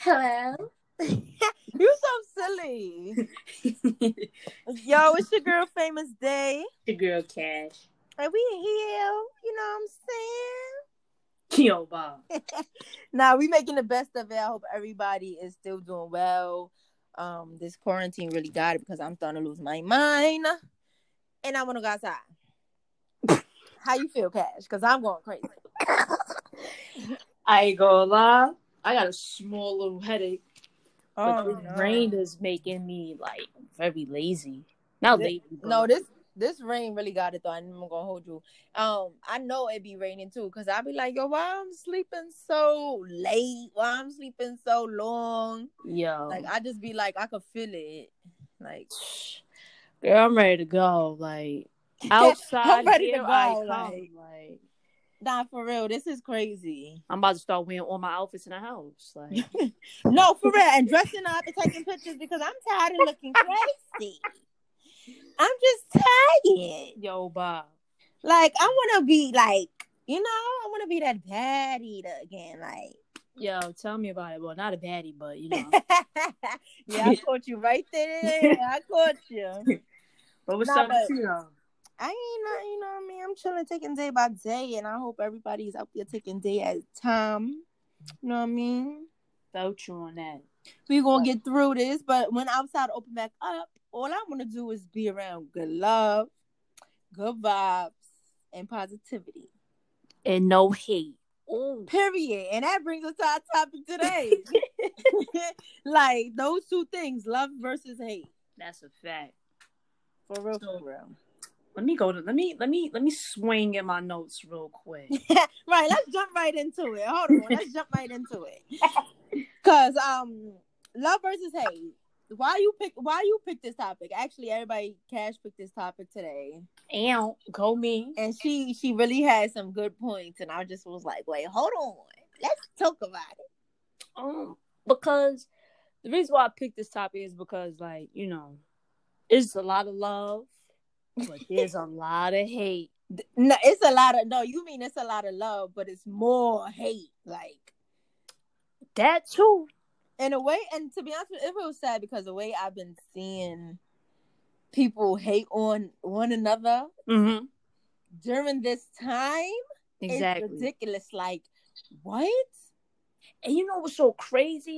Hello. You so silly. Yo, it's your girl Famous Day. The girl Cash. And we here, you know what Yo, Bob. I'm saying? Nah, we making the best of it. I hope everybody is still doing well. This quarantine really got it because I'm starting to lose my mind. And I want to go outside. How you feel, Cash? Because I'm going crazy. I ain't gonna lie. I got a small little headache. But Oh, this no. rain is making me, very lazy. Not lazy, but... No, this rain really got it, though. I'm gonna hold you. I know it be raining, too, because I be like, yo, why I'm sleeping so late? Why I'm sleeping so long? Yo. Like, I just be like, I could feel it. Like... Girl, I'm ready to go. Outside I'm ready here to go. I come. Nah, for real, this is crazy. I'm about to start wearing all my outfits in the house. No, for real, and dressing up and taking pictures because I'm tired of looking crazy. I'm just tired. Yo, Bob. Like, I want to be I want to be that baddie again. Yo, tell me about it. Well, not a baddie, but Yeah, I caught you right there. I caught you. But what's up with you, though? I ain't not, you know what I mean? I'm chilling, taking day by day, and I hope everybody's out there taking day at a time. You know what I mean? Felt you on that. We're going to get through this, but when outside open back up, all I want to do is be around good love, good vibes, and positivity. And no hate. Ooh. Period. And that brings us to our topic today. Those two things, love versus hate. That's a fact. For real, for real. Let me swing in my notes real quick. Right, let's jump right into it. Hold on, let's jump right into it. Cause love versus hate. Why you pick this topic? Actually, Cash picked this topic today. And go me. And she really had some good points, and I just was like, wait, hold on, let's talk about it. Because the reason why I picked this topic is because, it's a lot of love, but there's a lot of hate. No, it's a lot of it's a lot of love, but it's more hate, that too. In a way, and to be honest, it was sad because the way I've been seeing people hate on one another during this time, exactly, it's ridiculous. Like, what? And you know what's so crazy?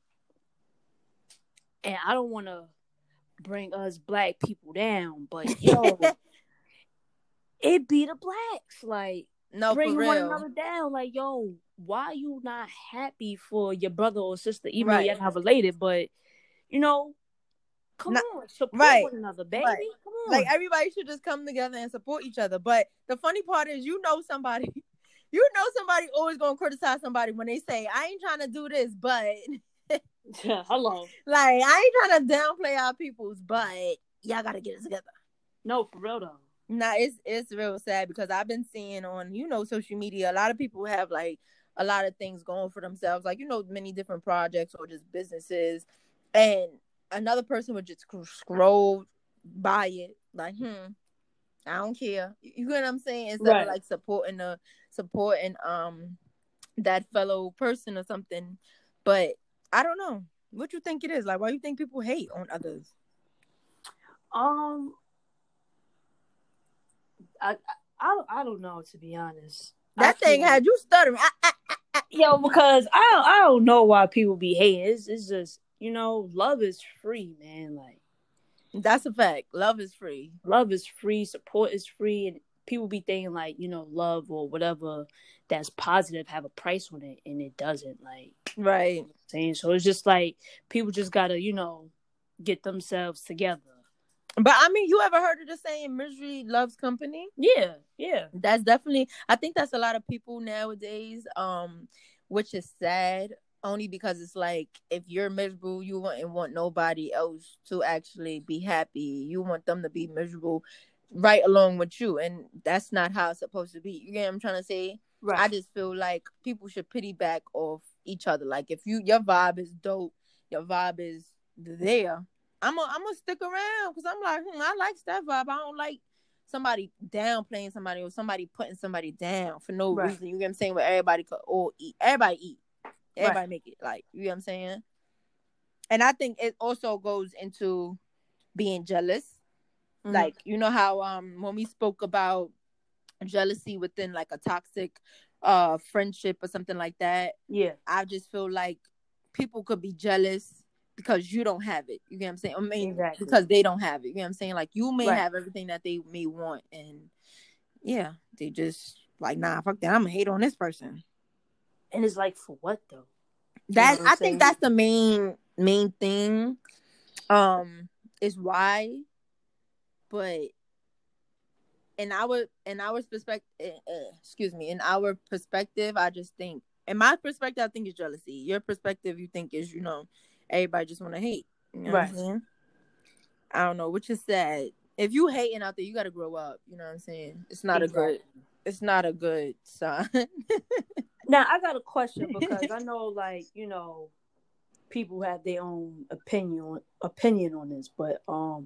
And I don't want to bring us black people down, but yo, it be the blacks. No, bring for real. one another down. Yo, why you not happy for your brother or sister, even though you're not related? But come on, support one another, baby. Right. Come on. Everybody should just come together and support each other. But the funny part is, somebody always gonna criticize somebody when they say, "I ain't trying to do this," but hello. I ain't trying to downplay our peoples, but y'all gotta get it together. No, for real though. Nah, it's real sad because I've been seeing on social media, a lot of people have a lot of things going for themselves, many different projects or just businesses, and another person would just scroll by it I don't care. You get what I'm saying? Instead of supporting that fellow person or something. But I don't know. What you think it is? Why you think people hate on others? I don't know, to be honest. That thing had you stuttering. Yo, because I don't know why people be hating. It's just, love is free, man. That's a fact. Love is free. Love is free. Support is free. And people be thinking love or whatever that's positive have a price on it, and it doesn't. Right. Saying so, it's just people just gotta get themselves together. But I mean, you ever heard of the saying "misery loves company"? Yeah. That's definitely. I think that's a lot of people nowadays. Which is sad. Only because it's if you're miserable, you wouldn't want nobody else to actually be happy. You want them to be miserable right along with you. And that's not how it's supposed to be. You get what I'm trying to say? Right. I just feel like people should pity back off each other. If your vibe is dope, your vibe is there, I'm gonna stick around because I'm I like that vibe. I don't like somebody downplaying somebody or somebody putting somebody down for no reason. You get what I'm saying? Where everybody could all eat. Everybody eat. Everybody make it. Like, you know what I'm saying? And I think it also goes into being jealous. Mm-hmm. Like, you know how when we spoke about jealousy within like a toxic friendship or something like that. Yeah. I just feel like people could be jealous because you don't have it. You get what I'm saying? I mean, exactly. Because they don't have it. You know what I'm saying? Like, you may have everything that they may want, and yeah, they just like, nah, fuck that. I'm gonna hate on this person. And it's like, for what though? That I think that's the main thing. Is why, but in our perspective, in our perspective, I just think, in my perspective, I think it's jealousy. Your perspective, you think is, everybody just want to hate. You know what I'm saying? I don't know, which is sad. If you hating out there, you got to grow up. You know what I'm saying? It's not a good sign. Now, I got a question, because I know, like, people have their own opinion on this, but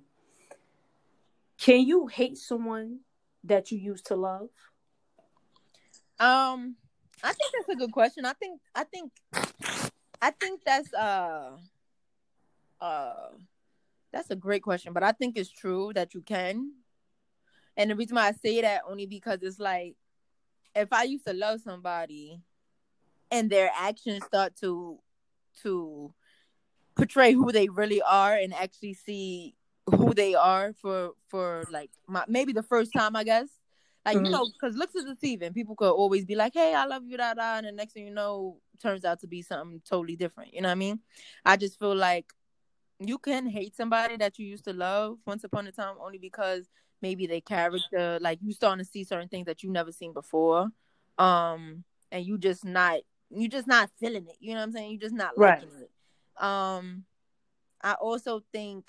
can you hate someone that you used to love? I think that's a good question. I think that's a great question, but I think it's true that you can. And the reason why I say that, only because it's like, if I used to love somebody and their actions start to portray who they really are and actually see who they are for like maybe the first time, I guess. Like, because looks is deceiving. People could always be like, hey, I love you, and the next thing you know, turns out to be something totally different. You know what I mean? I just feel like you can hate somebody that you used to love once upon a time, only because maybe their character, like, you starting to see certain things that you never seen before. And you just not feeling it. You know what I'm saying? You just not liking it. I also think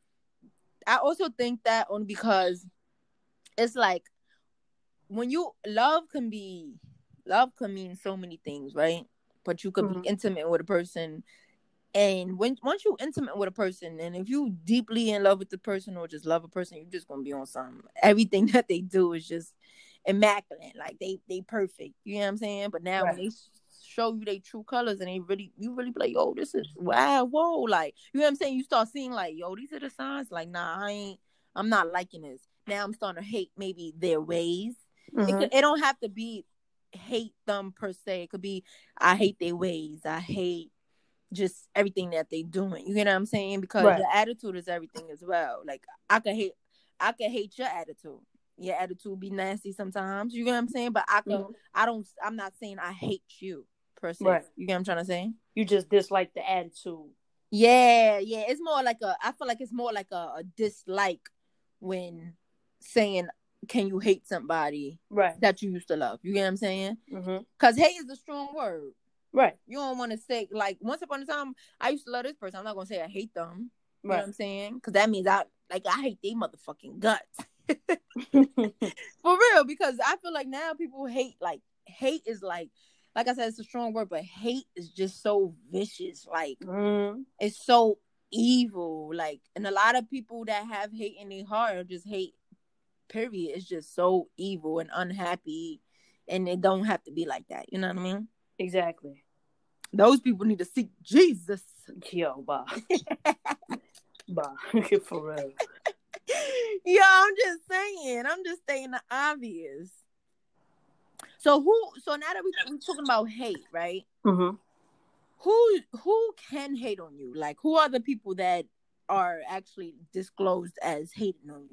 that only because it's like, when you love can mean so many things, right? But you could be intimate with a person, and once you intimate with a person, and if you deeply in love with the person or just love a person, you're just gonna be on something. Everything that they do is just immaculate, like they perfect. You know what I'm saying? But now when they show you their true colors, and you really be like, yo, this is wow, whoa, like, you know what I'm saying? You start seeing like, yo, these are the signs. Like, nah, I'm not liking this. Now I'm starting to hate maybe their ways. It don't have to be hate them per se. It could be, I hate their ways. I hate just everything that they doing. You know what I'm saying? Because your attitude is everything as well. Like, I could hate your attitude. Your attitude be nasty sometimes. You know what I'm saying? But I'm not saying I hate you per se. Right. You get what I'm trying to say? You just dislike the attitude. Yeah. It's more like I feel like it's more like a dislike when saying, can you hate somebody that you used to love? You get what I'm saying? Because hate is a strong word. Right. You don't want to say, like, once upon a time, I used to love this person. I'm not going to say I hate them. You know what I'm saying? Because that means I hate their motherfucking guts. For real, because I feel like now people hate is like I said, it's a strong word, but hate is just so vicious. Like, it's so evil. Like, and a lot of people that have hate in their heart or just hate, period, is just so evil and unhappy, and it don't have to be like that. You know what I mean? Exactly. Those people need to seek Jesus. Yo, bye. Bye. For real. Yo, I'm just saying the obvious. So now that we're talking about hate, right? Who can hate on you? Like, who are the people that are actually disclosed as hating on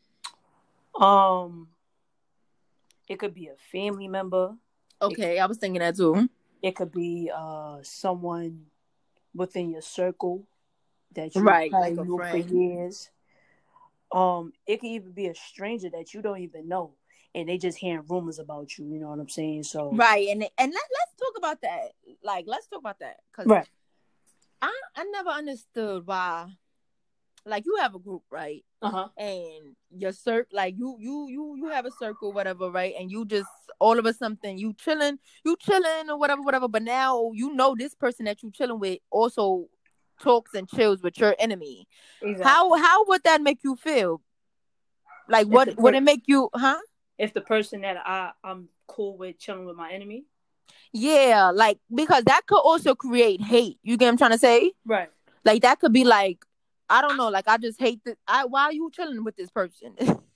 you? It could be a family member. Okay, I was thinking that too. It could be someone within your circle that you like knew for years. It could even be a stranger that you don't even know, and they just hearing rumors about you. You know what I'm saying? So and let's talk about that. Like, let's talk about that, because I never understood why. Like, you have a group, right? And your circle, like, you have a circle, whatever, right? And you just all of a sudden you chilling or whatever. But now this person that you chilling with also talks and chills with your enemy. Exactly. How would that make you feel? Like, what would it make you? If the person that I'm cool with chilling with my enemy? Yeah, like, because that could also create hate. You get what I'm trying to say? Right. Like, that could be like, I don't know, like, I just hate this. Why are you chilling with this person?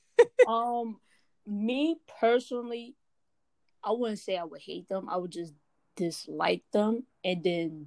Me personally, I wouldn't say I would hate them. I would just dislike them, and then,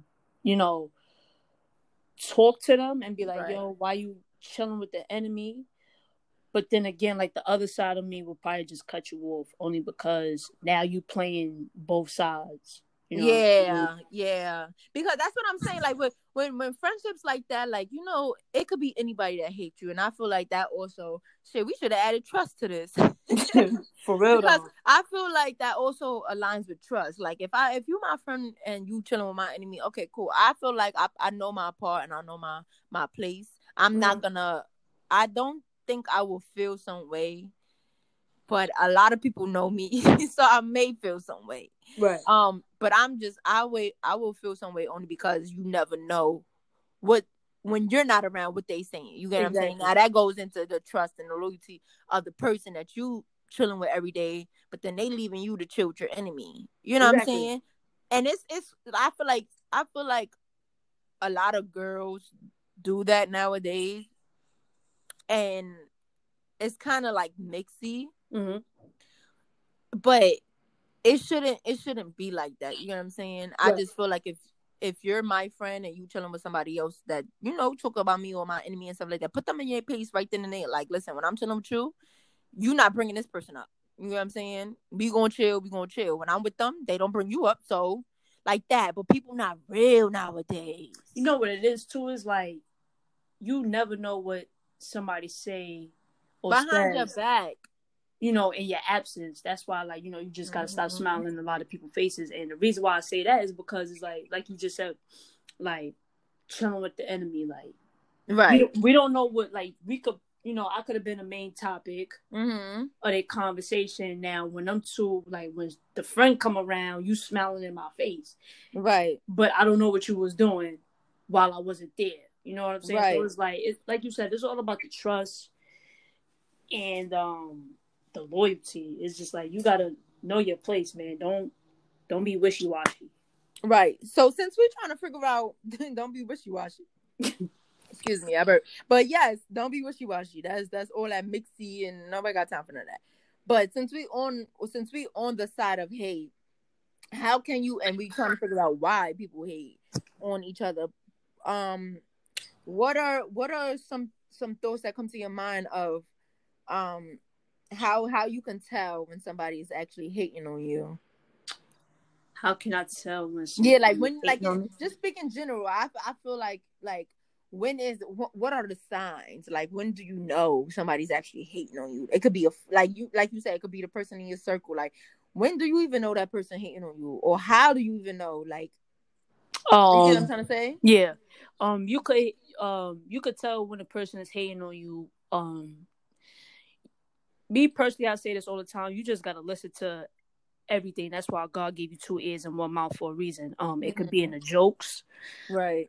talk to them and be like, Right. yo, why you chilling with the enemy? But then again, like, the other side of me will probably just cut you off, only because now you playing both sides. Yeah. Because that's what I'm saying. Like, when friendships like that, like, it could be anybody that hates you, and I feel like that also, we should have added trust to this. For real, because though. I feel like that also aligns with trust. Like, if you my friend and you chilling with my enemy, okay, cool. I feel like I know my part and I know my place. I'm not gonna. I don't think I will feel some way, but a lot of people know me, so I may feel some way. Right. But I will feel some way only because you never know when you're not around what they saying. You get what I'm saying? Now that goes into the trust and the loyalty of the person that you chilling with every day, but then they leaving you to chill with your enemy. You know what I'm saying? And it's I feel like a lot of girls do that nowadays, and it's kind of like mixy. Mm-hmm. But it shouldn't be like that. You know what I'm saying? Right. I just feel like if you're my friend and you chilling with somebody else that talk about me or my enemy and stuff like that, put them in your place right then and there. Like, listen, when I'm chilling with you, you're not bringing this person up. You know what I'm saying? We gonna chill. When I'm with them, they don't bring you up. So, like that. But people not real nowadays. You know what it is too? Is like, you never know what somebody say or behind says, your back. In your absence. That's why, like, you just gotta stop smiling in a lot of people's faces. And the reason why I say that is because it's like you just said, like, chilling with the enemy. Like, right. We don't know what, like, we could, I could have been a main topic of their conversation. Now, when them two, like, when the friend come around, you smiling in my face. Right. But I don't know what you was doing while I wasn't there. You know what I'm saying? Right. So it's like you said, it's all about the trust and the loyalty. It's just like, you gotta know your place, man. Don't be wishy-washy. Right. So since we're trying to figure out, don't be wishy-washy. Excuse me, Albert. But yes, don't be wishy-washy. That's all that mixy, and nobody got time for none of that. But since we on the side of hate, how can you, and we trying to figure out why people hate on each other. What are some thoughts that come to your mind of how you can tell when somebody is actually hating on you? How can I tell when? Yeah, like when, like, just speak in general. I feel like when what are the signs? Like, when do you know somebody's actually hating on you? It could be like you said, it could be the person in your circle. Like, when do you even know that person hating on you, or how do you even know? Like, you know what I'm trying to say? Yeah. You could tell when a person is hating on you. Me personally, I say this all the time. You just gotta listen to everything. That's why God gave you two ears and one mouth for a reason. It could be in the jokes, right?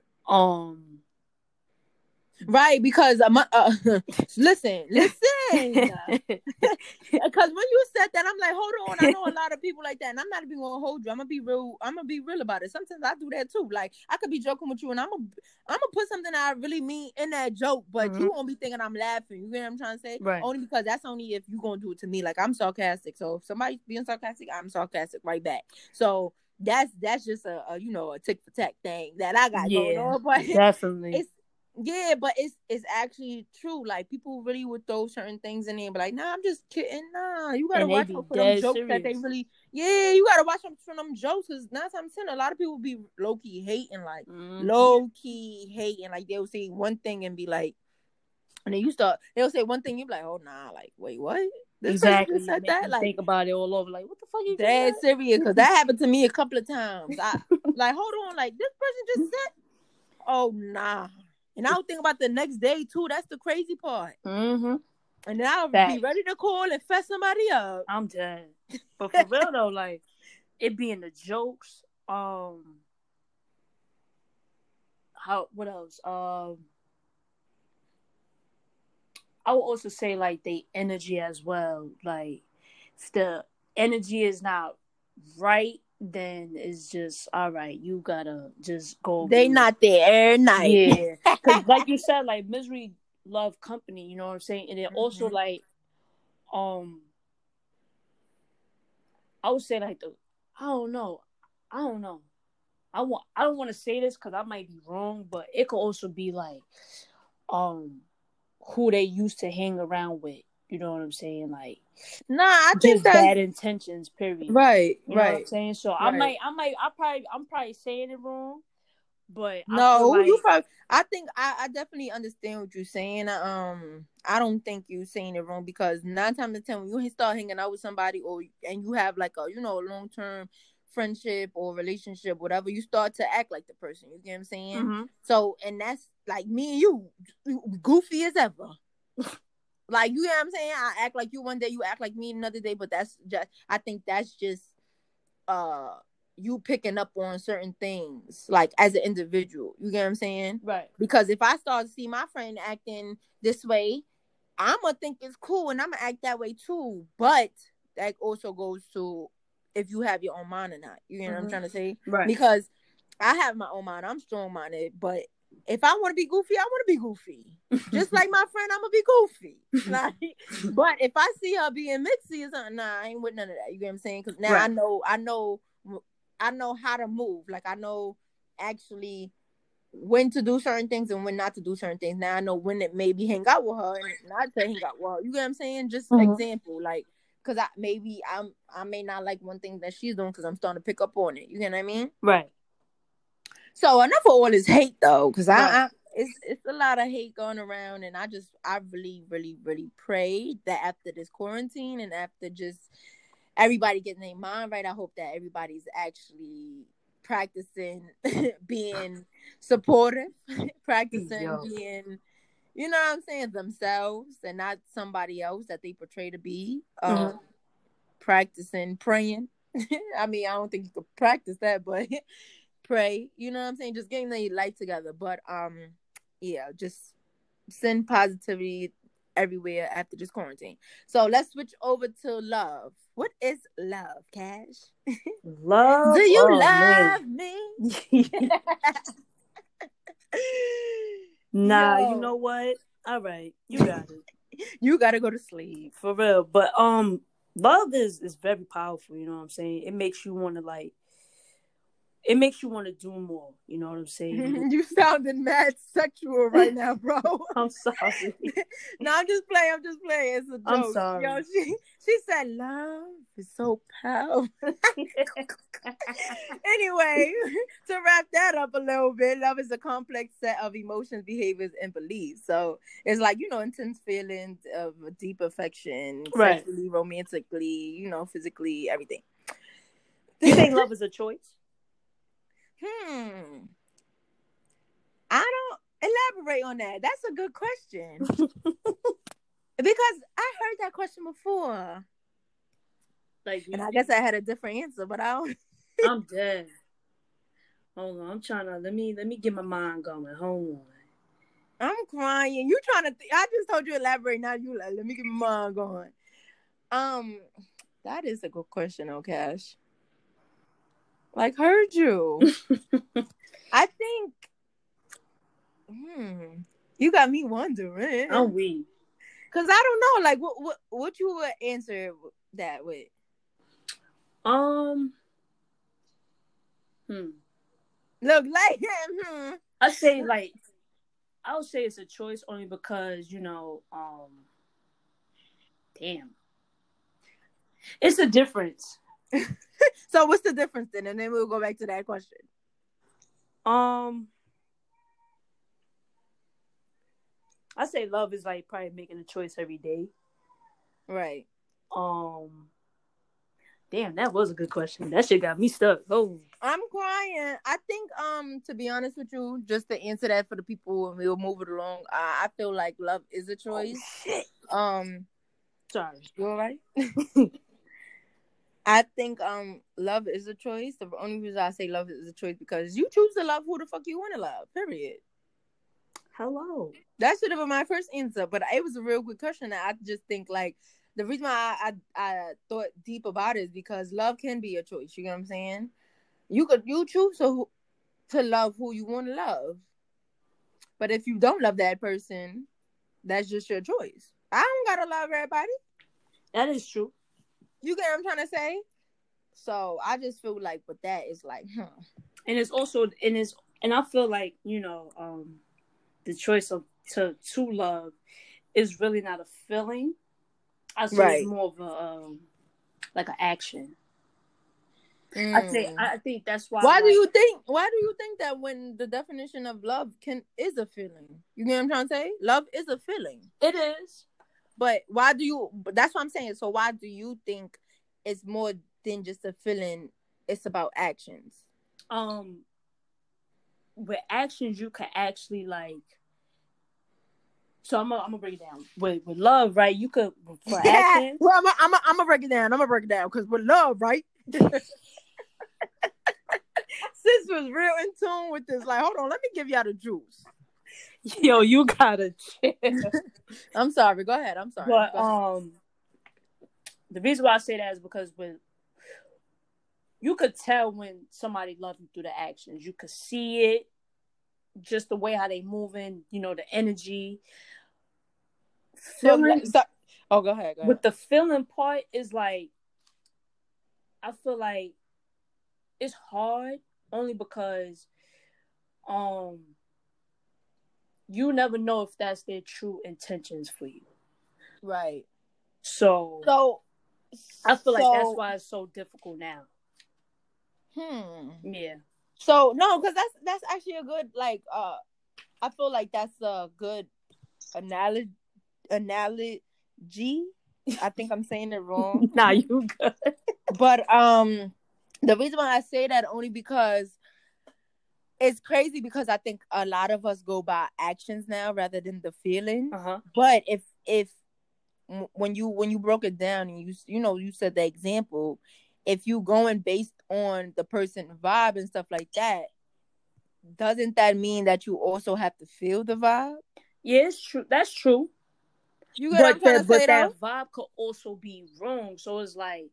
Right, because listen, because when you said that, I'm like, hold on, I know a lot of people like that, and I'm not even gonna hold you. I'm gonna be real about it. Sometimes I do that too. Like, I could be joking with you, and I'm gonna put something that I really mean in that joke, but you won't be thinking I'm laughing. You get what I'm trying to say? Right. Only because that's only if you gonna do it to me. Like, I'm sarcastic, so if somebody's being sarcastic, I'm sarcastic right back. So that's just a tick for tack thing that I got going on. But definitely. Yeah, but it's actually true. Like, people really would throw certain things in there and be like, nah, I'm just kidding. Nah, you gotta watch out for them jokes serious. That they really, you gotta watch out for them jokes, because 9 times 10, a lot of people be low-key hating, like, low-key hating. Like, they'll say one thing and be like, and then they'll say one thing, you be like, oh, nah, like, wait, what? This exactly. Said that? Like, think about it all over. Like, what the fuck you doing? That's serious, because that happened to me a couple of times. I like, hold on, like, this person just said, oh, nah. And I don't think about the next day too. That's the crazy part. And then I'll be ready to call and fess somebody up. I'm dead. But for real though, like, it being the jokes. What else? I would also say, like, the energy as well. Like, if the energy is not right, then it's just all right. You gotta just go. They not there every night. Yeah, because like you said, like misery love company. You know what I'm saying? And then also like, I would say like I don't know. I don't want to say this because I might be wrong, but it could also be like, who they used to hang around with. You know what I'm saying? Like, nah, I just think that's bad intentions. Period. Right. You know what I'm saying? So Right. I'm probably saying it wrong, but I No, feel like you probably. I think I definitely understand what you're saying. I don't think you're saying it wrong because 9 times out of 10, when you start hanging out with somebody and you have like a long term friendship or relationship, whatever, you start to act like the person. You get what I'm saying? Mm-hmm. So, and that's like me and you, goofy as ever. Like, you know what I'm saying? I act like you one day, you act like me another day, but that's just, I think that's just, you picking up on certain things, like, as an individual. You get what I'm saying? Right. Because if I start to see my friend acting this way, I'm going to think it's cool and I'm going to act that way too. But that also goes to if you have your own mind or not. You know what I'm trying to say? Right. Because I have my own mind. I'm strong-minded, but if I want to be goofy, I want to be goofy. Just like my friend, I'm going to be goofy. Like, but if I see her being mixy or something, nah, I ain't with none of that. You get what I'm saying? Because now I know how to move. Like, I know actually when to do certain things and when not to do certain things. Now I know when it maybe hang out with her and not to hang out with her. You get what I'm saying? Just example, like, because I may not like one thing that she's doing because I'm starting to pick up on it. You get what I mean? Right. So enough of all this hate though, because it's a lot of hate going around, and I really, really, really pray that after this quarantine and after just everybody getting their mind right, I hope that everybody's actually practicing being supportive, practicing being, you know what I'm saying, themselves and not somebody else that they portray to be. Practicing praying. I mean, I don't think you could practice that, but pray. You know what I'm saying? Just getting their life together. But yeah, just send positivity everywhere after this quarantine. So let's switch over to love. What is love, Cash? Love? Do you love me? Nah, you know what? All right, you got it. You gotta go to sleep. For real. But love is very powerful, you know what I'm saying? It makes you want to do more, you know what I'm saying? You sounding mad sexual right now, bro. I'm sorry. No, I'm just playing. It's a joke. I'm sorry. Yo, she said love is so powerful. Anyway, to wrap that up a little bit, love is a complex set of emotions, behaviors, and beliefs. So it's like, intense feelings of deep affection, right, sexually, romantically, physically, everything. You think love is a choice? I don't elaborate on that. That's a good question. Because I heard that question before. And I guess I had a different answer, but I don't. I'm dead. Hold on, I'm trying to let me get my mind going. Hold on. I'm crying. You trying to? I just told you elaborate. Now you let me get my mind going. That is a good question, Cash. Like, heard you. I think. You got me wondering. I'm weak. Cause I don't know, like, what you would answer that with? Look, like, I say like, I would say it's a choice only because damn, it's a difference. So what's the difference then? And then we'll go back to that question. I say love is like probably making a choice every day. Right. Damn, that was a good question. That shit got me stuck. Oh, I'm crying. I think, to be honest with you, just to answer that for the people, and we'll move it along. I feel like love is a choice. Oh, shit. Sorry. You all right? I think love is a choice. The only reason I say love is a choice because you choose to love who the fuck you want to love. Period. Hello. That should have been my first answer, but it was a real good question. I just think like the reason why I thought deep about it is because love can be a choice. You get what I'm saying? You choose to love who you want to love, but if you don't love that person, that's just your choice. I don't gotta love everybody. That is true. You get what I'm trying to say? So I just feel like with that it's like, And it's also and I feel like, the choice of to love is really not a feeling. I say it's more of a like an action. I think that's why. Why do you think that when the definition of love is a feeling? You get what I'm trying to say? Love is a feeling. It is. But that's what I'm saying. So why do you think it's more than just a feeling? It's about actions. With actions you can actually like. So I'm gonna break it down. With love, right? You could for actions. Well, I'm gonna break it down. Because with love, right? Sis was real in tune with this. Like, hold on, let me give y'all the juice. Yo, you gotta chill. I'm sorry. Go ahead. I'm sorry. But the reason why I say that is because you could tell when somebody loves you through the actions. You could see it, just the way how they moving. The energy. Feeling. Go ahead. With the feeling part is like, I feel like it's hard only because you never know if that's their true intentions for you. Right. So I feel like that's why it's so difficult now. Yeah. So no, because that's actually a good I feel like that's a good analogy. I think I'm saying it wrong. Nah, you good. But the reason why I say that only because it's crazy because I think a lot of us go by actions now rather than the feeling. But if when you broke it down and you said the example, if you going based on the person vibe and stuff like that, doesn't that mean that you also have to feel the vibe? Yeah, it's true. That's true. You get what I'm trying to say, that vibe could also be wrong. So it's like,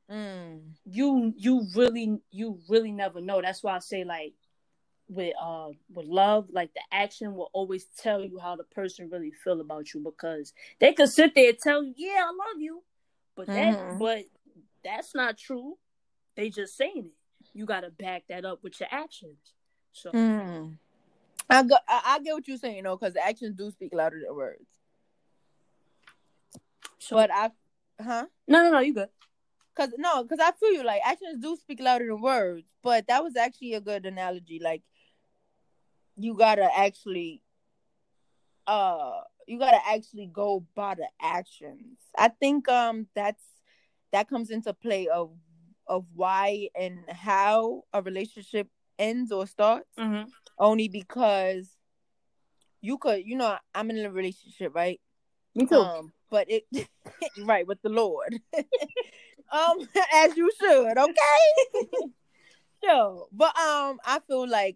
you really never know. That's why I say like with love, like the action will always tell you how the person really feel about you, because they could sit there and tell you, yeah, I love you, but that's not true. They just saying it. You gotta back that up with your actions. So I get what you're saying, because the actions do speak louder than words. So, but no, you good. Because I feel you. Like, actions do speak louder than words. But that was actually a good analogy. Like, you gotta actually go by the actions. I think that comes into play of why and how a relationship ends or starts. Only because you could, I'm in a relationship, right? Me too. But it right with the Lord. As you should, okay? Sure. But I feel like,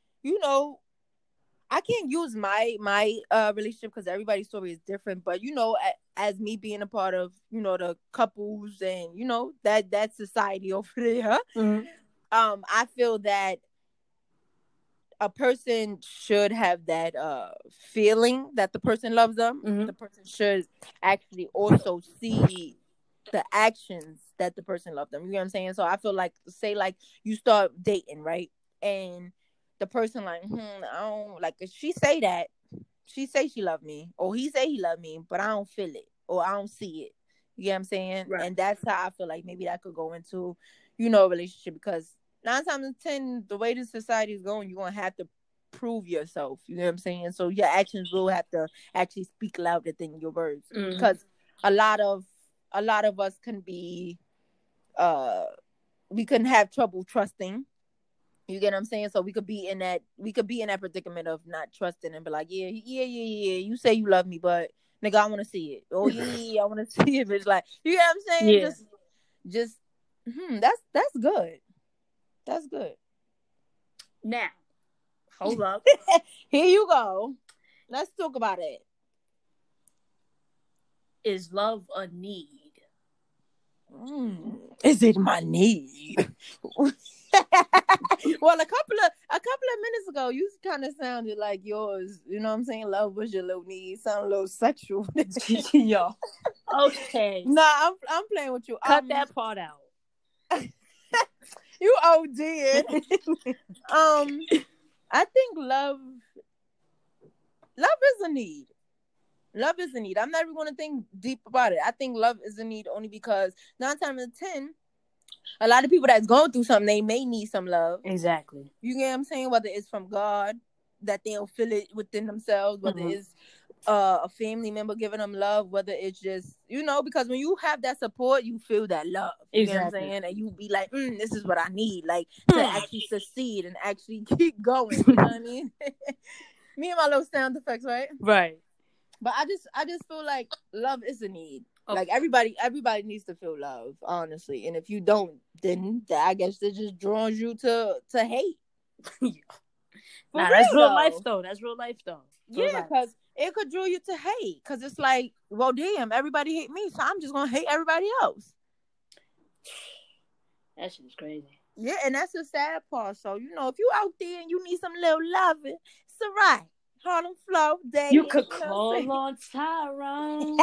I can't use my relationship because everybody's story is different. But as me being a part of the couples and that society over there, I feel that a person should have that feeling that the person loves them. The person should actually also see the actions that the person loves them. You know what I'm saying? So I feel like, say like you start dating, right? And the person like, I don't like, if she say that, she say she love me, or he say he love me, but I don't feel it, or I don't see it. You know what I'm saying? Right. And that's how I feel like maybe that could go into, a relationship, because 9 times in 10, the way the society is going, you're going to have to prove yourself. You know what I'm saying? So your actions will have to actually speak louder than your words. Because a lot of us can be, we couldn't have trouble trusting. You get what I'm saying? So we could be in that predicament of not trusting and be like, yeah, you say you love me, but nigga, I want to see it. Oh yeah, I want to see it. It's like, you get what I'm saying? Yeah. Just that's good. That's good. Now, hold up. Here you go. Let's talk about it. Is love a need? Is it my need? Well, a couple of minutes ago, you kind of sounded like yours. You know what I'm saying? Love was your little need. Sound a little sexual. Yo. Okay. Nah, I'm playing with you. Cut that part out. You OD'ing. I think love is a need. Love is a need. I'm not even going to think deep about it. I think love is a need only because 9 times out of 10, a lot of people that's going through something, they may need some love. Exactly. You get what I'm saying? Whether it's from God, that they'll feel it within themselves, whether it's a family member giving them love, whether it's just, because when you have that support, you feel that love. You get what I'm saying? And you be like, this is what I need, like, to actually succeed and actually keep going. You know what I mean? Me and my little sound effects, right? Right. But I just feel like love is a need. Okay. Like everybody needs to feel love, honestly. And if you don't, then I guess it just draws you to hate. Nah, that's real life though. That's real life though. Yeah, because it could draw you to hate. Because it's like, well, damn, everybody hate me, so I'm just gonna hate everybody else. That shit is crazy. Yeah, and that's the sad part. So, if you out there and you need some little loving, it's all right. Harlem Flow Day. You could call on Tyrone.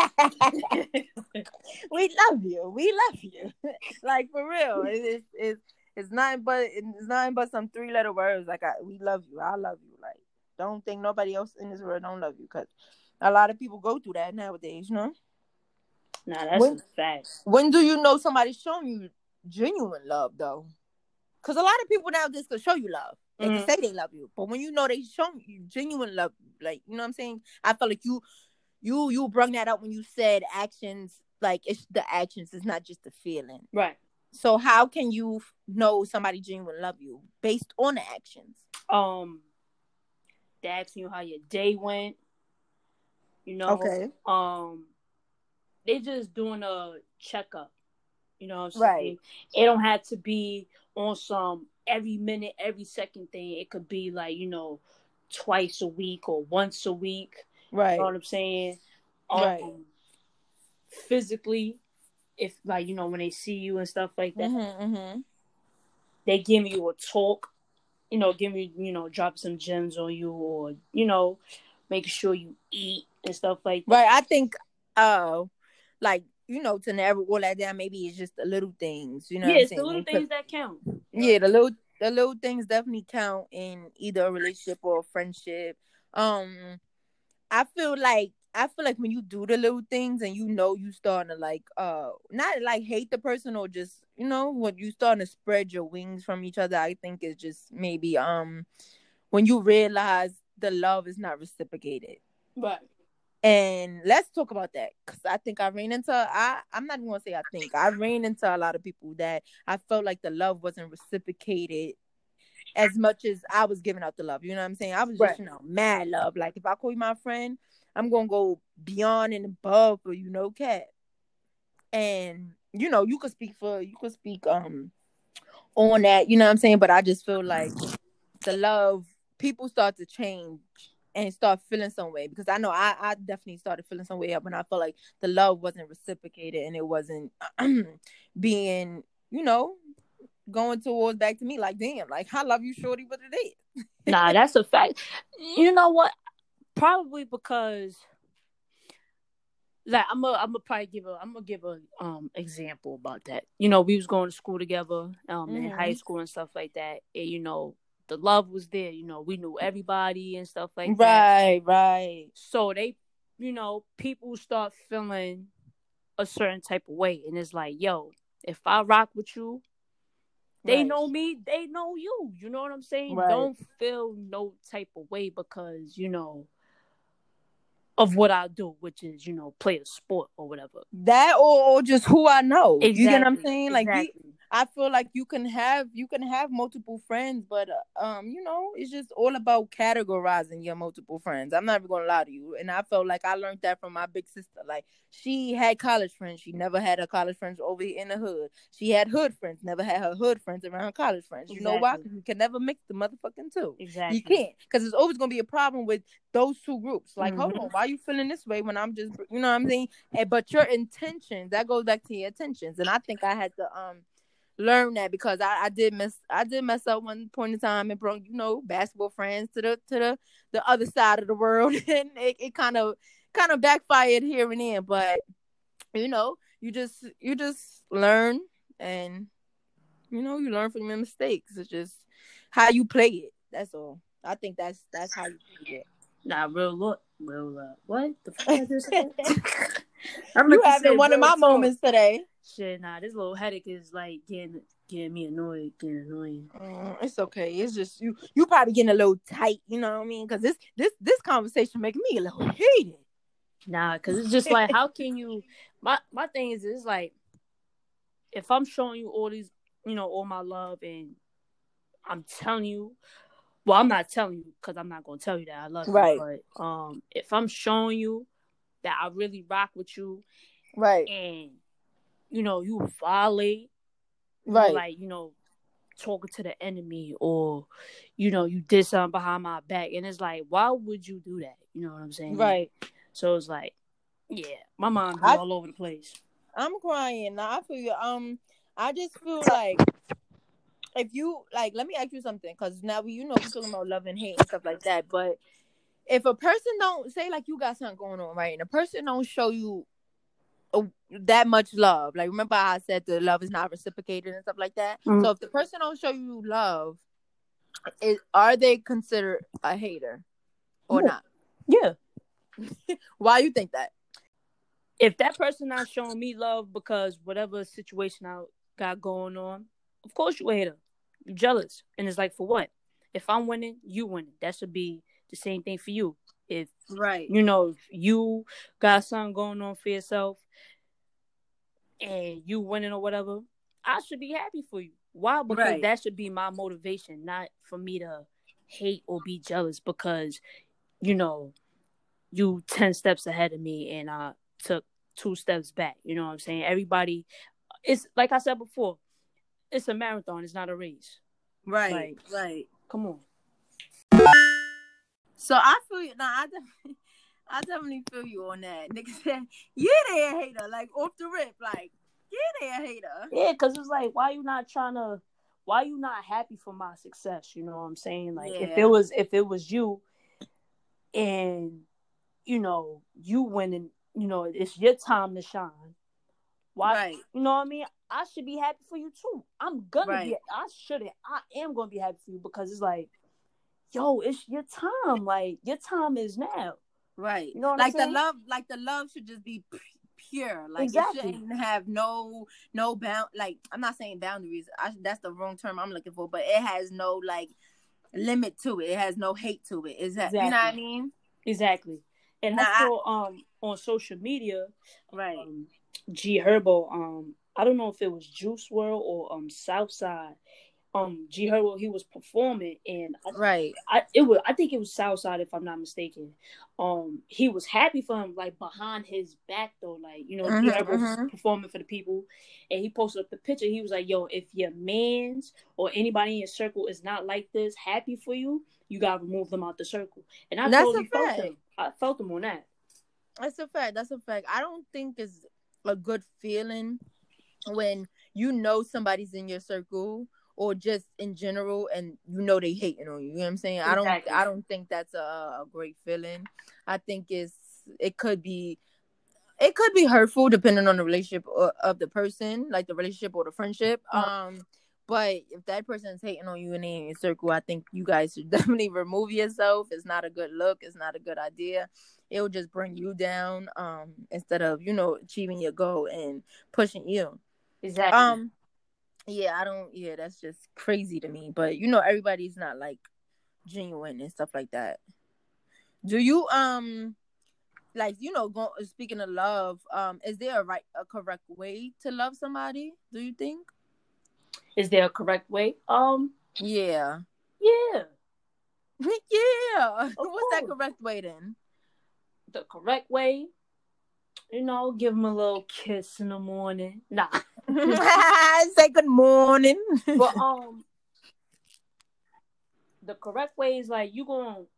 We love you. Like, for real. It's nothing but some 3-letter words. Like, we love you. I love you. Like, don't think nobody else in this world don't love you, because a lot of people go through that nowadays, Nah, that's a fact. When do you know somebody's showing you genuine love, though? Because a lot of people nowadays can show you love. They can say they love you, but when they show you genuine love, like, you know what I'm saying? I felt like you brought that up when you said actions, like, it's the actions, it's not just the feeling. Right. So how can you know somebody genuinely love you based on the actions? They asking you how your day went. Okay. They just doing a checkup. You know what I'm right. saying? It don't have to be on some every minute, every second thing. It could be like, twice a week or once a week. Right. You know what I'm saying? Right. Physically, if, like, when they see you and stuff like that, they give you a talk, give you, drop some gems on you, or, making sure you eat and stuff like that. Right. I think, like, to narrow all that down, maybe it's just the little things, Yeah, it's the little things that count. Yeah, the little things definitely count in either a relationship or a friendship. I feel like when you do the little things and you starting to, like, not like hate the person, or just, when you starting to spread your wings from each other, I think it's just maybe when you realize the love is not reciprocated. Right. And let's talk about that, because I think I'm not even gonna say I ran into a lot of people that I felt like the love wasn't reciprocated as much as I was giving out the love. You know what I'm saying? I was just, mad love. Like, if I call you my friend, I'm gonna go beyond and above for Kat. And you could speak on that. You know what I'm saying? But I just feel like the love, people start to change and start feeling some way, because I know I definitely started feeling some way up when I felt like the love wasn't reciprocated and it wasn't being, going towards back to me. Like, damn, like, I love you, shorty, but it is. Nah, that's a fact. You know what? Probably because, like, I'm gonna give a example about that. We was going to school together, in high school and stuff like that, and the love was there. We knew everybody and stuff like that. Right. So they, people start feeling a certain type of way, and it's like, yo, if I rock with you, they know me, they know you. You know what I'm saying? Right. Don't feel no type of way because, of what I do, which is, play a sport or whatever. That or just who I know. Exactly. You get what I'm saying? Like, exactly. I feel like you can have multiple friends, but it's just all about categorizing your multiple friends. I'm not even gonna lie to you, and I felt like I learned that from my big sister. Like, she had college friends, she never had her college friends over here in the hood. She had hood friends, never had her hood friends around her college friends. You know why? Because you can never mix the motherfucking two. Exactly. You can't, because there's always gonna be a problem with those two groups. Like, hold on, why are you feeling this way when I'm just, you know what I'm saying? But your intentions, that goes back to your intentions, and I think I had to learn that, because I did mess up one point in time and brought, basketball friends to the other side of the world, and it kind of backfired here and there. But you just learn, and you learn from your mistakes. It's just how you play it. That's all. I think that's how you play it. Nah, what the fuck I just said? You having one of my moments today. Shit, nah, this little headache is like getting me annoyed, getting annoying. It's okay. It's just you probably getting a little tight, you know what I mean? Because this conversation making me a little heated. Nah, because it's just like, how can you? My thing is, it's like, if I'm showing you all these, all my love, and I'm telling you, well, I'm not telling you because I'm not gonna tell you that I love you, but if I'm showing you that I really rock with you, right, and you violate, right, like talking to the enemy, or you did something behind my back, and it's like, why would you do that? You know what I'm saying? Right. So it's like, yeah, my mind be all over the place. I'm crying now. I feel you. I just feel like, if you like, let me ask you something, because now we're talking about love and hate and stuff like that. But if a person don't say, like, you got something going on, right, and a person don't show you that much love, like, remember I said the love is not reciprocated and stuff like that. Mm-hmm. So if the person don't show you love, are they considered a hater or not? Yeah. Why you think that? If that person not showing me love because whatever situation I got going on, of course you a hater. You jealous. And it's like, for what? If I'm winning, you winning. That should be the same thing for you. If if you got something going on for yourself and you winning or whatever, I should be happy for you. Why? Because that should be my motivation, not for me to hate or be jealous because, you 10 steps ahead of me and I took 2 steps back. You know what I'm saying? Everybody, it's like I said before, it's a marathon. It's not a race. Right. Right. Come on. So I feel you. Nah, I definitely feel you on that. Nigga said, yeah, they a hater. Like, off the rip. Like, yeah, they a hater. Yeah, because it's like, why you not happy for my success? You know what I'm saying? Like, if it was you and, you winning, it's your time to shine. Why? Right. You know what I mean? I should be happy for you too. I'm gonna be. I am gonna be happy for you because it's like, yo, it's your time. Like, your time is now. Right. You know what like I'm saying? The love should just be pure. Like, exactly. It shouldn't have no like, I'm not saying boundaries. That's the wrong term I'm looking for. But it has no like limit to it. It has no hate to it. Exactly. You know what I mean? Exactly. And I saw on social media, G Herbo, I don't know if it was Juice WRLD or Southside. G Herbo, he was performing, and I think it was Southside, if I'm not mistaken. He was happy for him, like, behind his back though, like, G Herbo was performing for the people, and he posted up the picture. He was like, yo, if your man's or anybody in your circle is not like this, happy for you, you gotta remove them out the circle. And I totally felt him. I felt him on that. That's a fact. I don't think it's a good feeling when somebody's in your circle or just in general and they hating on you. You know what I'm saying? Exactly. I don't think that's a great feeling. I think it could be hurtful depending on the relationship of the person, like the relationship or the friendship. But if that person is hating on you and in your circle, I think you guys should definitely remove yourself. It's not a good look. It's not a good idea. It will just bring you down instead of, achieving your goal and pushing you. Exactly. Yeah, that's just crazy to me. But, everybody's not, like, genuine and stuff like that. Do you, like, speaking of love, is there a correct way to love somebody, do you think? Is there a correct way? Yeah. Yeah. Yeah. Of What's course. that correct way then? The correct way, give him a little kiss in the morning. Nah. Say good morning. But the correct way is like you're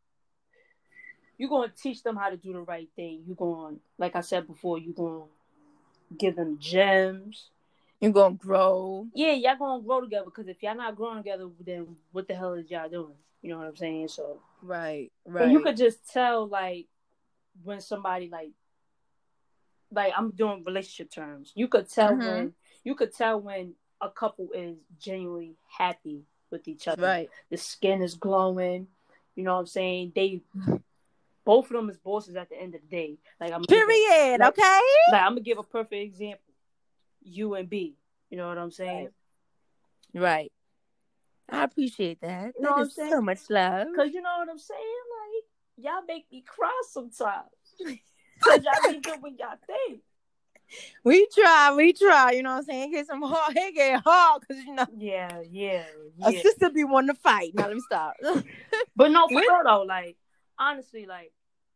gonna teach them how to do the right thing. You're going, like I said before, you're gonna give them gems. You're gonna grow. Yeah, y'all gonna grow together, because if y'all not growing together, then what the hell is y'all doing? You know what I'm saying? So right. And you could just tell, like, when somebody like I'm doing relationship terms. You could tell when a couple is genuinely happy with each other. Right. The skin is glowing. You know what I'm saying? Both of them is bosses at the end of the day. Like period. Okay. Like I'm gonna give a perfect example. You and B. You know what I'm saying? Right. I appreciate that. You know that is so much love. Because you know what I'm saying? Like, y'all make me cry sometimes. Because y'all be doing y'all thing. We try. You know what I'm saying? Get some hard. It get hard because, Yeah. A sister be wanting to fight. Now, let me stop. But no, for real though, like, honestly, like,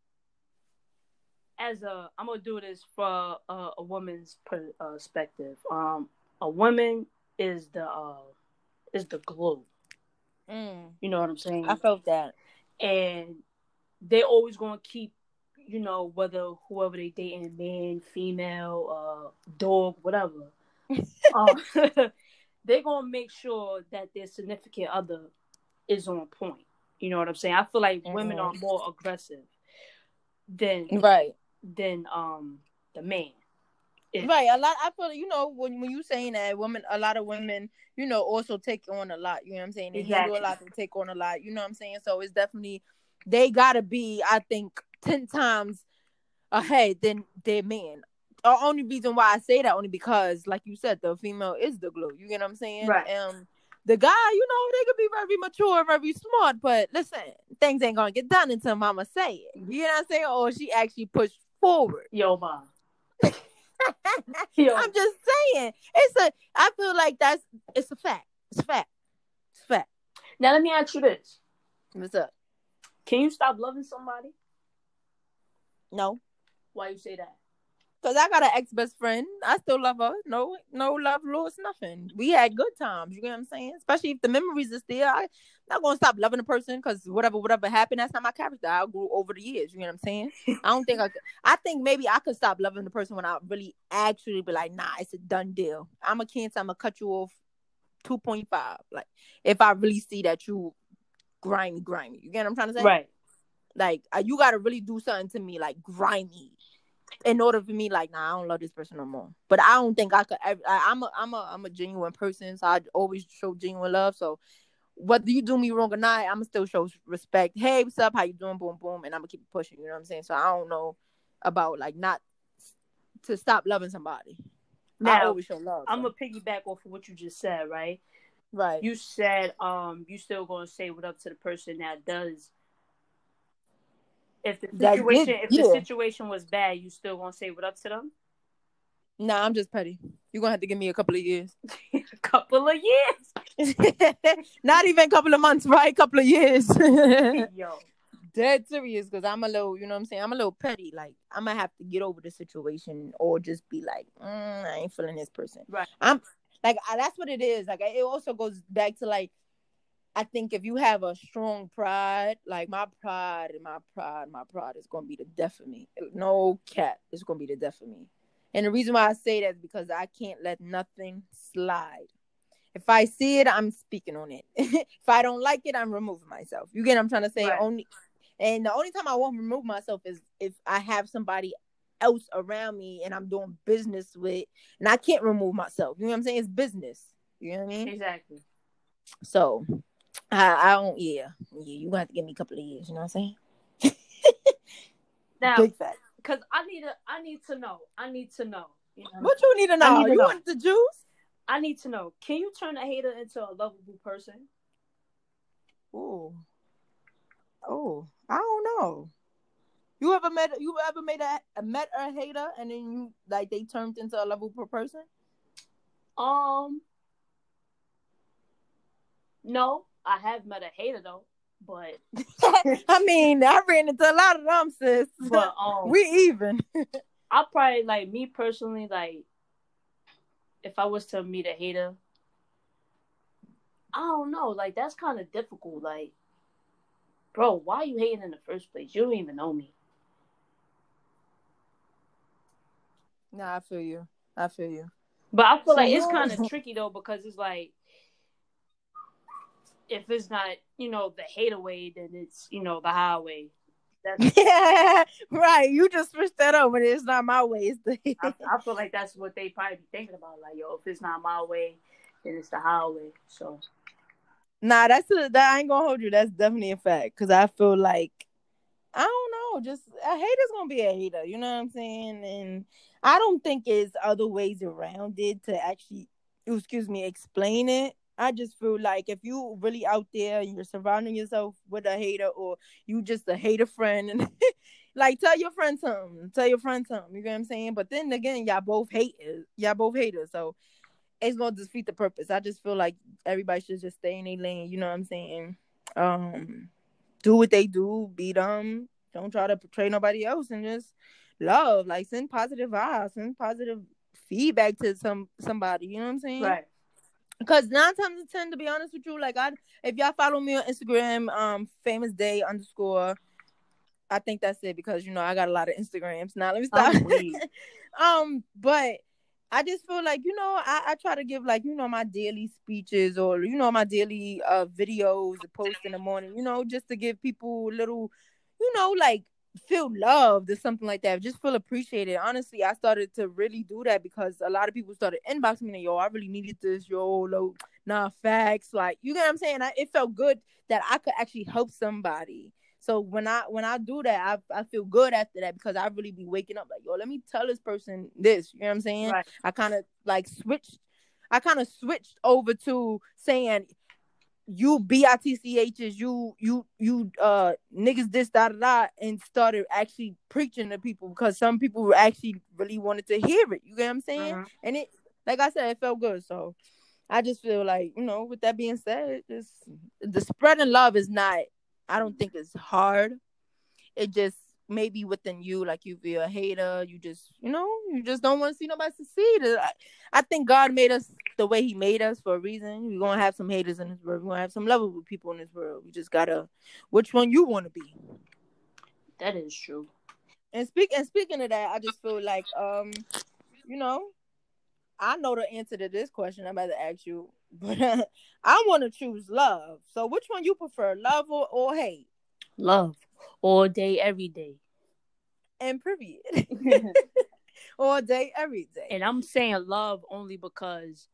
I'm going to do this for a woman's perspective. A woman is the glue. You know what I'm saying? I felt that. And they're always going to keep, whether whoever they dating, man, female, dog, whatever, they're going to make sure that their significant other is on point. You know what I'm saying? I feel like women are more aggressive than the man. Right. A lot. I feel, when you saying that, a lot of women, also take on a lot. You know what I'm saying? They handle a lot, they take on a lot. You know what I'm saying? So it's definitely, they gotta be, I think, 10 times ahead than their man. The only reason why I say that, only because, like you said, the female is the glue. You get what I'm saying? Right. The guy, they could be very mature, very smart, but listen, things ain't gonna get done until mama say it. You know what I'm saying? Or she actually pushed forward. Yo, mom. I'm just saying. I feel like it's a fact. It's a fact. Now let me ask you this. What's up? Can you stop loving somebody? No. Why you say that? Because I got an ex-best friend. I still love her. No love lost, nothing. We had good times. You get what I'm saying? Especially if the memories are still. I'm not going to stop loving a person because whatever happened, that's not my character. I grew over the years. You get what I'm saying? I don't think I think maybe I could stop loving the person when I really actually be like, nah, it's a done deal. I'm a Cancer. I'm going to cut you off 2.5. Like, if I really see that you grimy. You get what I'm trying to say? Right. Like, you got to really do something to me, like, grimy, in order for me, like, nah, I don't love this person no more. But I don't think I could ever. I'm a genuine person, so I always show genuine love. So whether you do me wrong or not, I'ma still show respect. Hey, what's up? How you doing? Boom, boom, and I'm gonna keep pushing. You know what I'm saying? So I don't know about, like, not to stop loving somebody. Now, I always show love. I'm gonna piggyback off of what you just said, right? Right. You said you still gonna say what up to the person that does. If the situation was bad, you still gonna say what up to them? Nah, I'm just petty. You're gonna have to give me a couple of years. A couple of years? Not even a couple of months, right? A couple of years. Yo. Dead serious, because I'm a little, you know what I'm saying? I'm a little petty. Like, I'm gonna have to get over the situation or just be like, I ain't feeling this person. Right. I'm like, that's what it is. Like, it also goes back to, like, I think if you have a strong pride, like my pride is going to be the death of me. No cap, it's going to be the death of me. And the reason why I say that is because I can't let nothing slide. If I see it, I'm speaking on it. If I don't like it, I'm removing myself. You get what I'm trying to say? Right. And the only time I won't remove myself is if I have somebody else around me and I'm doing business with, and I can't remove myself. You know what I'm saying? It's business. You know what I mean? Exactly. So I don't. Yeah. You gonna have to give me a couple of years. You know what I'm saying? Now, big fact. Because I need to know. You know? What you need to know? You want the juice? I need to know. Can you turn a hater into a lovable person? Oh, I don't know. You ever met a hater and then you, like, they turned into a lovable person? No, I have met a hater though, but I mean, I ran into a lot of them, sis. But we even. I'll probably like me personally, like if I was to meet a hater, I don't know, like that's kind of difficult. Like, bro, why are you hating in the first place? You don't even know me. Nah, I feel you. But I feel like it's kind of tricky though, because it's like, if it's not, the hater way, then it's, the highway. Yeah, right. You just switched that over. It's not my way. It's I feel like that's what they probably be thinking about. Like, yo, if it's not my way, then it's the highway. So, nah, that I ain't gonna hold you. That's definitely a fact. Because I feel like, I don't know, just a hater's gonna be a hater. You know what I'm saying? And I don't think it's other ways around it to actually, explain it. I just feel like if you really out there and you're surrounding yourself with a hater, or you just a hater friend, and like tell your friend something. You know what I'm saying? But then again, y'all both haters. So it's gonna defeat the purpose. I just feel like everybody should just stay in their lane. You know what I'm saying? Do what they do, be them. Don't try to portray nobody else, and just love. Like, send positive vibes, send positive feedback to somebody. You know what I'm saying? Right. Because 9 times out of 10, to be honest with you, like, if y'all follow me on Instagram, famous day _ I think that's it, because I got a lot of Instagrams. Now let me stop. But I just feel like, I try to give, like, my daily speeches, or my daily videos post in the morning, just to give people a little, like, feel loved or something like that, just feel appreciated. Honestly, I started to really do that because a lot of people started inboxing me, yo, I really needed this, yo, nah, facts, like, you get what I'm saying? It felt good that I could actually help somebody. So when I do that, I feel good after that, because I really be waking up like, yo, let me tell this person this. You know what I'm saying? Right. I kind of switched over to saying, you bitchs, you niggas this, da da da, and started actually preaching to people, because some people actually really wanted to hear it. You get what I'm saying? Mm-hmm. And it, like I said, it felt good. So I just feel like, with that being said, just the spreading love is not, I don't think it's hard. It just maybe within you, like, you feel a hater, you just don't want to see nobody succeed. I think God made us the way he made us for a reason. We're gonna have some haters in this world, we're gonna have some lovable people in this world. We just gotta, which one you want to be. That is true. And speaking of that, I just feel like I know the answer to this question I'm about to ask you, but I want to choose love. So which one you prefer, love or hate? Love. All day, every day. And period. All day, every day. And I'm saying love only because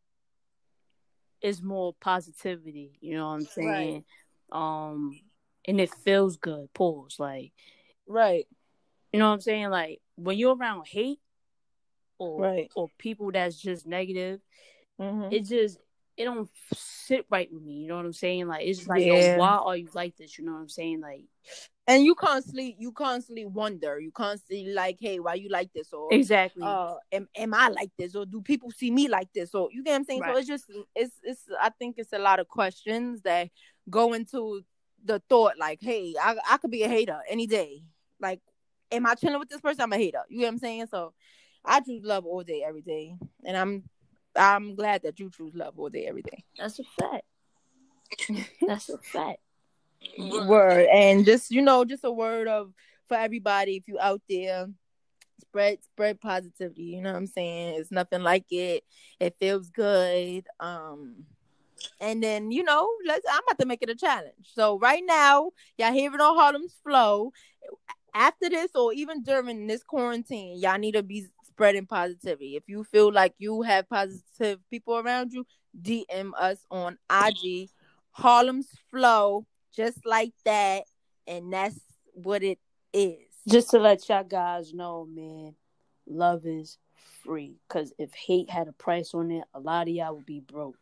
it's more positivity. You know what I'm saying? Right. And it feels good. Pause. Like, right. You know what I'm saying? Like, when you're around hate or people that's just negative, mm-hmm. It don't sit right with me. You know what I'm saying? Like, it's just like, yo, why are you like this? You know what I'm saying? Like, and you constantly wonder. You constantly like, hey, why you like this? Or exactly. Am I like this? Or do people see me like this? Or you get what I'm saying? Right. So it's just it's I think it's a lot of questions that go into the thought, like, hey, I could be a hater any day. Like, am I chilling with this person? I'm a hater. You get what I'm saying? So I choose love all day, every day. And I'm glad that you choose love all day, every day. That's a fact. That's a fact. Word. And just, just a word for everybody, if you out there, spread positivity. You know what I'm saying? It's nothing like it. It feels good. And then, I'm about to make it a challenge. So right now, y'all hear it on Harlem's Flow. After this, or even during this quarantine, y'all need to be spreading positivity. If you feel like you have positive people around you, DM us on IG, Harlem's Flow, just like that. And that's what it is. Just to let y'all guys know, man, love is free. Because if hate had a price on it, a lot of y'all would be broke.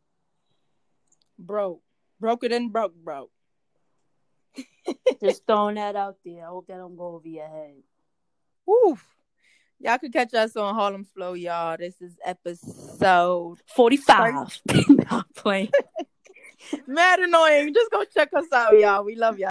Broker than broke. Just throwing that out there. I hope that don't go over your head. Woof. Y'all can catch us on Harlem's Flow, y'all. This is episode 45. Not playing. Mad annoying. Just go check us out, y'all. We love y'all.